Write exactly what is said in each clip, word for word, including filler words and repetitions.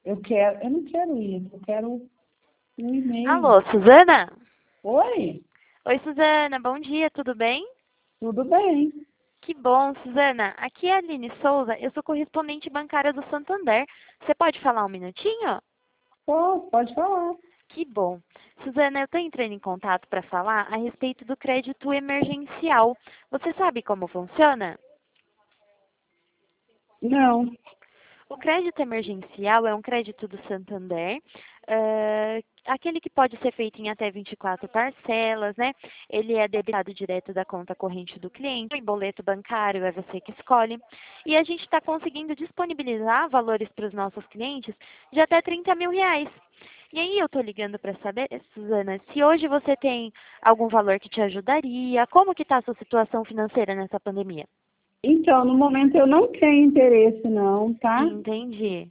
Eu quero, eu não quero isso, eu quero um e-mail. Alô, Suzana? Oi, Oi, Suzana, bom dia, tudo bem? tudo bem? Que bom, Suzana. Aqui é a Aline Souza, eu sou correspondente bancária do Santander. Você pode falar um minutinho? Pô, pode falar. Que bom. Suzana, eu estou entrando em contato para falar a respeito do crédito emergencial. Você sabe como funciona? Não, O crédito emergencial é um crédito do Santander, eh, aquele que pode ser feito em até vinte e quatro parcelas, né? Ele é debitado direto da conta corrente do cliente, em boleto bancário é você que escolhe. E a gente está conseguindo disponibilizar valores para os nossos clientes de até trinta mil reais. E aí eu estou ligando para saber, Suzana, se hoje você tem algum valor que te ajudaria, como que está a sua situação financeira nessa pandemia? então, no momento eu não tenho interesse não, tá? Entendi.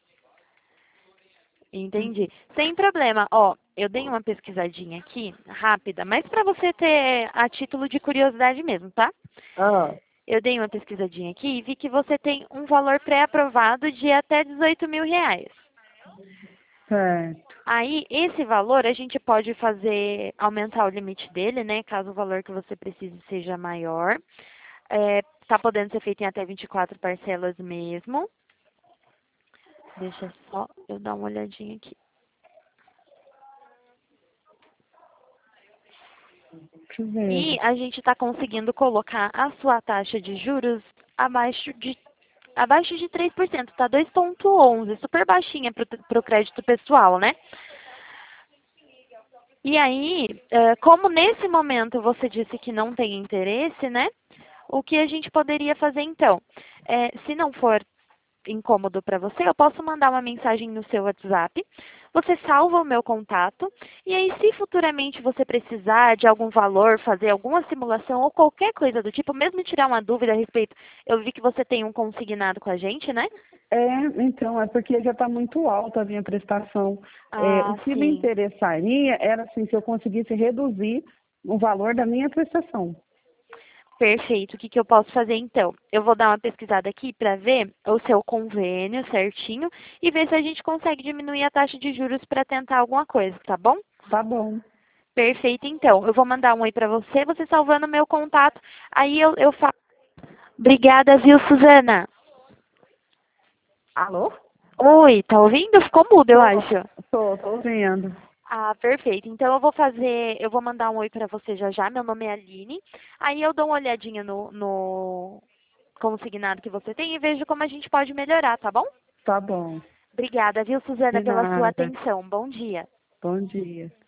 Entendi. Sem problema. Ó, eu dei uma pesquisadinha aqui, rápida, mas para você ter a título de curiosidade mesmo, tá? Ah, Eu dei uma pesquisadinha aqui e vi que você tem um valor pré-aprovado de até dezoito mil reais. certo. Aí, esse valor a gente pode fazer aumentar o limite dele, né? Caso o valor que você precise seja maior. É, tá podendo ser feito em até vinte e quatro parcelas mesmo. Deixa só eu dar uma olhadinha aqui. Deixa eu ver. E a gente está conseguindo colocar a sua taxa de juros abaixo de, abaixo de três por cento, tá? dois vírgula onze, super baixinha para o crédito pessoal, né? E aí, eh, como nesse momento você disse que não tem interesse, né? O que a gente poderia fazer então? Eh, se não for incômodo para você, eu posso mandar uma mensagem no seu WhatsApp. Você salva o meu contato e aí, se futuramente você precisar de algum valor, fazer alguma simulação ou qualquer coisa do tipo, mesmo tirar uma dúvida a respeito, eu vi que você tem um consignado com a gente, né? É, então, é porque já está muito alta a minha prestação. É, o Ah, que me sim. interessaria era assim, se eu conseguisse reduzir o valor da minha prestação. Perfeito. O que que eu posso fazer então? Eu vou dar uma pesquisada aqui para ver o seu convênio certinho e ver se a gente consegue diminuir a taxa de juros para tentar alguma coisa, tá bom? Tá bom. Perfeito, então. Eu vou mandar um oi para você, você salvando o meu contato. Aí eu, eu falo. Obrigada, viu, Suzana? Alô? Oi, tá ouvindo? Ficou mudo, eu Tô, acho. tô, tô vendo. Ah, perfeito. Então eu vou fazer, eu vou mandar um oi para você já já. Meu nome é Aline. Aí eu dou uma olhadinha no, no consignado que você tem e vejo como a gente pode melhorar, tá bom? Tá bom. Obrigada, viu, Suzana, De pela sua nada. atenção. Bom dia. Bom dia.